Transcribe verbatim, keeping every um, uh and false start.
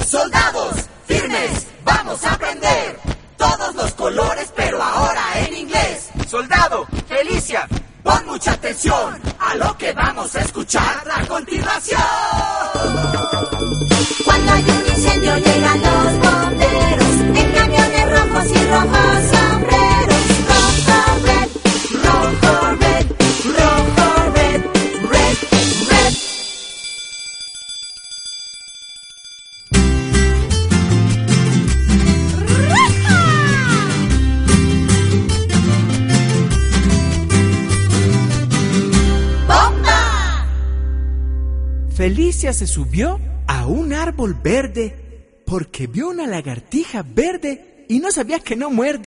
Soldados, firmes, vamos a aprender todos los colores, pero ahora en inglés. Soldado, Felicia, pon mucha atención a lo que vamos a escuchar a continuación. Cuando hay un incendio llegan los bomberos en camiones rojos y rojos sombreros. Rojo, red, rojo, red, rojo, red, red, red. ¡Bomba! Felicia se subió a un árbol verde porque vio una lagartija verde y no sabía que no muerde.